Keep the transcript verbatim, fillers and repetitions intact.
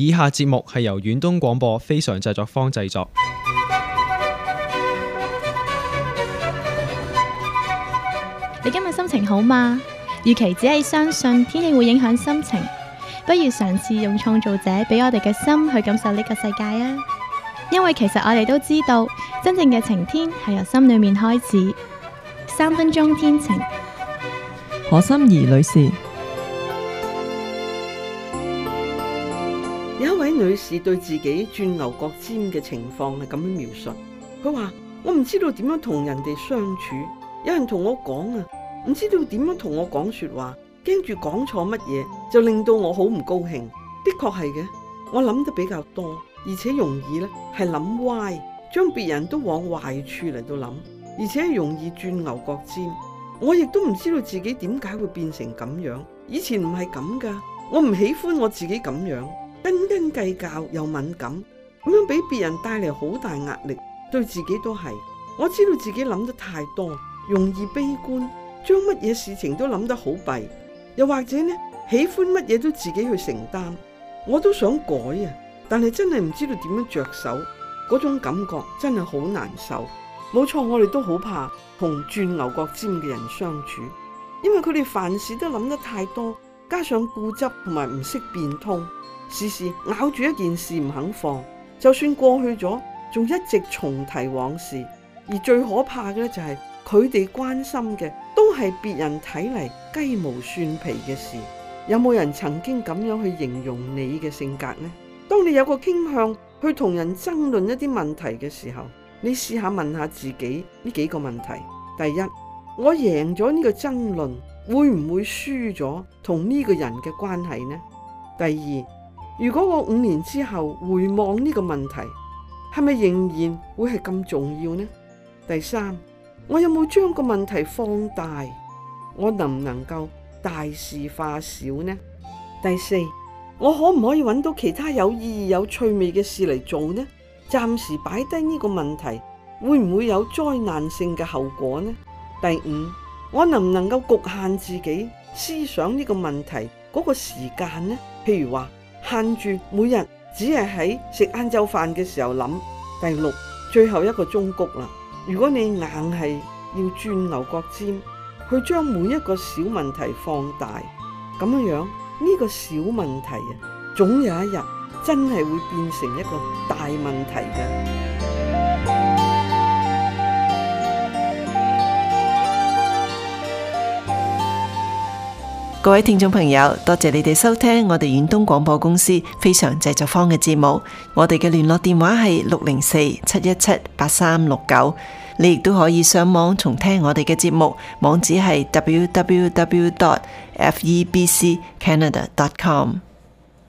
以下節目係由遠東廣播非常製作坊製作。 你今日心情好嗎？與其只係相信天氣會影響心情，不如嘗試用創造者俾我哋嘅心去感受呢個世界啊！因為其實我哋都知道，真正嘅晴天係由心裏面開始。三分鐘天晴， 何心怡女士。 有一位女士對自己轉牛角尖嘅情況係咁樣描述，佢話：我唔知道點樣同人哋相處，有人同我講啊，唔知道點樣同我講說話，驚住講錯乜嘢就令到我好唔高興。的確係嘅，我諗得比較多，而且容易咧係諗歪，將別人都往壞處嚟到諗，而且容易轉牛角尖。我亦都唔知道自己點解會變成咁樣，以前唔係咁噶，我唔喜歡我自己咁樣，斤斤計較又敏感，咁樣俾別人帶嚟好大壓力，對自己都係。我知道自己諗得太多，容易悲觀，將乜嘢事情都諗得好弊，又或者呢，喜歡乜嘢都自己去承擔。我都想改啊，但係真係唔知道點樣着手，嗰種感覺真係好難受。冇錯，我哋都好怕同轉牛角尖嘅人相處，因為佢哋凡事都諗得太多，加上固執同埋唔識變通，時時咬住一件事唔肯放，就算過去咗，仲一直重提往事。而最可怕嘅咧就係佢哋關心嘅都係別人睇嚟雞毛蒜皮嘅事。有冇人曾經咁樣去形容你嘅性格呢？當你有個傾向去同人爭論一啲問題嘅時候，你試下問下自己呢幾個問題。第一，我贏咗呢個爭論，會唔會輸咗同呢個人嘅關係呢？第二，如果我五年之後回望呢個問題，係咪仍然會係咁重要呢？第三，我有冇將個問題放大？我能唔能夠大事化小呢？第四，我可唔可以揾到其他有意義有趣味嘅事嚟做呢？暫時擺低呢個問題，會唔會有災難性嘅後果呢？第五，我能唔能夠局限自己思想呢個問題嗰個時間呢？譬如話限住每日只係喺食晏晝飯嘅時候諗。第六，最後一個忠告啦，如果你硬係要轉牛角尖，去將每一個小問題放大，咁樣樣呢個小問題啊，總有一日真係會變成一個大問題嘅。 各位聽眾朋友，多謝你哋收聽我哋遠東廣播公司非常製作坊嘅節目。我哋嘅聯絡電話係六零四七一七八三六九。你亦都可以上網重聽我哋嘅節目，網址係 double-u double-u double-u dot f e b c canada dot com。